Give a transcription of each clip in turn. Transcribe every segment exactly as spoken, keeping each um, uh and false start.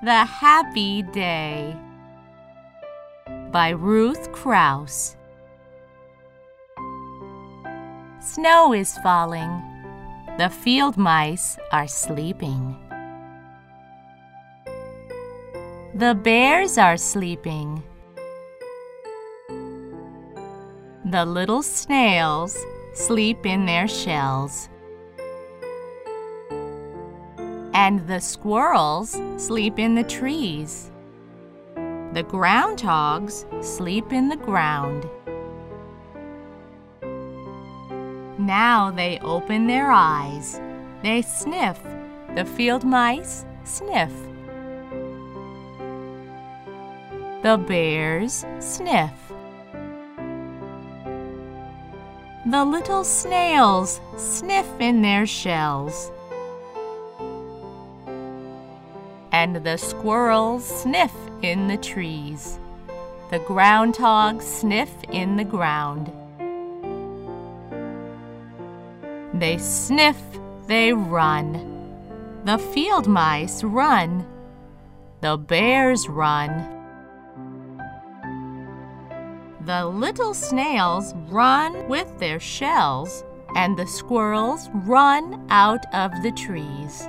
The Happy Day by Ruth Krauss. Snow is falling. The field mice are sleeping. The bears are sleeping. The little snails sleep in their shells. And the squirrels sleep in the trees. The groundhogs sleep in the ground. Now they open their eyes. They sniff. The field mice sniff. The bears sniff. The little snails sniff in their shells. And the squirrels sniff in the trees. The groundhogs sniff in the ground. They sniff, they run. The field mice run. The bears run. The little snails run with their shells, and the squirrels run out of the trees.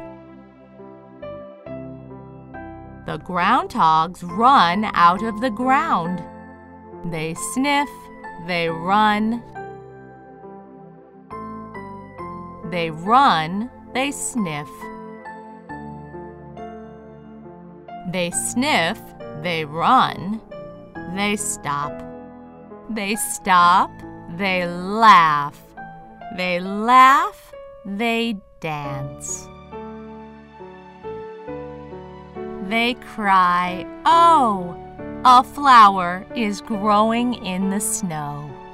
The groundhogs run out of the ground. They sniff, they run. They run, they sniff. They sniff, they run. They stop. They stop, they laugh. They laugh, they dance. They cry, "Oh, a flower is growing in the snow."